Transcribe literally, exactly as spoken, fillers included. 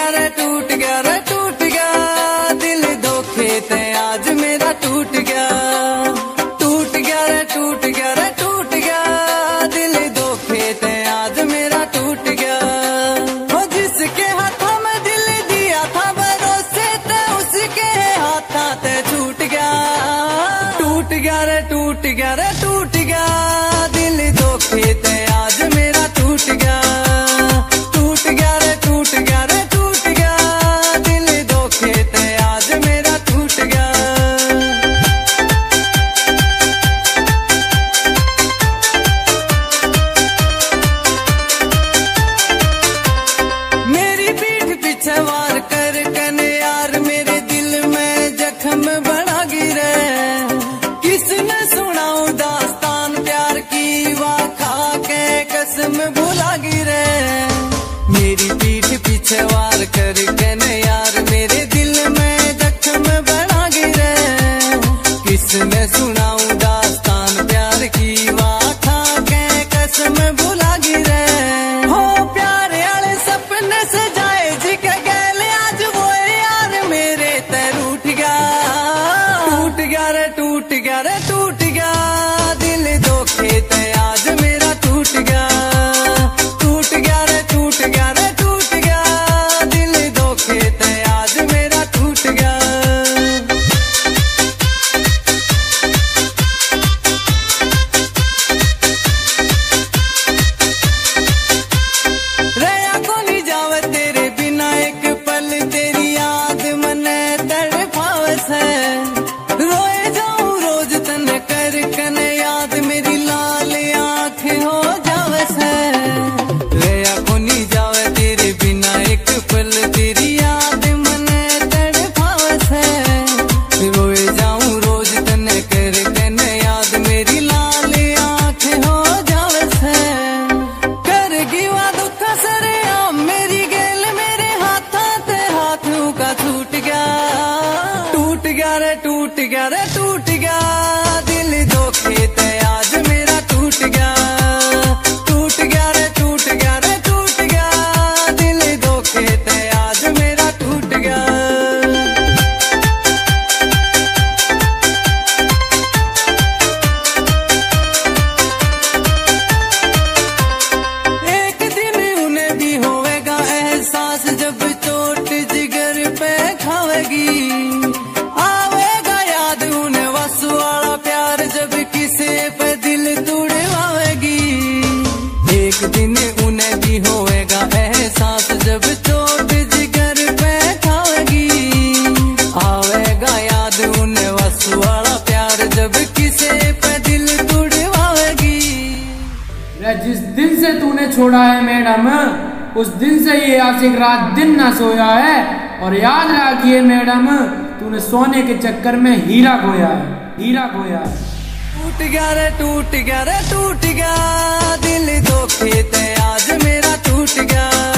रे टूट गया रे टूट गया, दिल धोखे ते आज मेरा टूट गया। टूट गया रे टूट गया रे टूट गया, दिल धोखे ते आज मेरा टूट गया। वो जिसके हाथों में दिल दिया था भरोसे ते, उसके हाथों ते छूट गया। टूट गया रे टूट गया रे टूट गया, दिल धोखे ते आज मेरा टूट गया। टूट गया रे टूट गया रे टूट गया, दिल धोखे ते आज मेरा टूट गया। मेरी पीठ पीछे वार कर कने यार, मेरे दिल में जख्म बड़ा गिरे। किसने सुनाऊं दास्तान प्यार की, वाह खा के कसम भुला गिरे। मेरी पीठ पीछे वार कर कने यार, मेरे दिल में जख्म बड़ा गिरे। किसने सुनाऊं दास्तान प्यार की, वाह खा के कसम भुला गिरे। हो प्यार वाले सपने सजाए जी के गैले, आज वो यार मेरे ते रूठ गया। टूट गया रे टूट गया रे टूट गया, दिल धोखे ते आज मेरा टूट गया। टूट गया रे टूट गया रे टूट गया, दिल धोखे ते आज मेरा टूट गया। रया को नहीं जावे तेरे बिना एक पल, तेरी याद मने तड़पावे से। रोए जाऊं रोज तने कर कने याद, मेरी लाल आँख हो जावे से। रया को नहीं जावे तेरे बिना एक पल, तेरी याद मने तड़पावे से। रोए जाऊं रोज तने कर कने याद, मेरी लाल आँख हो जावे से। करगी वा दुख सरे आम मेरी गेल, मेरे हाथों ते हाथों का छूट गया। टूट गया रे टूट गया रे टूट गया, दिल धोखे ते आज मेरा टूट गया। टूट गया रे टूट गया रे टूट गया, दिल धोखे ते आज मेरा टूट गया। एक दिन उन्हें भी होवेगा एहसास, जब चोट जिगर पे खावेगी। आवेगा याद उन्हें वस वाला प्यार, जब किसी पे दिल तुड़वावेगी। एक दिन उन्हें भी होवेगा एहसास, जब चोट जिगर पे खावेगी। आवेगा याद उन्हें वस वाला प्यार, जब किसी पे दिल तुड़वावेगी। जिस दिन से तूने छोड़ा है मैडम, उस दिन से ये आशिक रात दिन ना सोया है। और याद रखिए मैडम, तूने सोने के चक्कर में हीरा खोया है, हीरा खोया है। टूट गया रे टूट गया रे टूट गया, दिल धोखे ते आज मेरा टूट गया।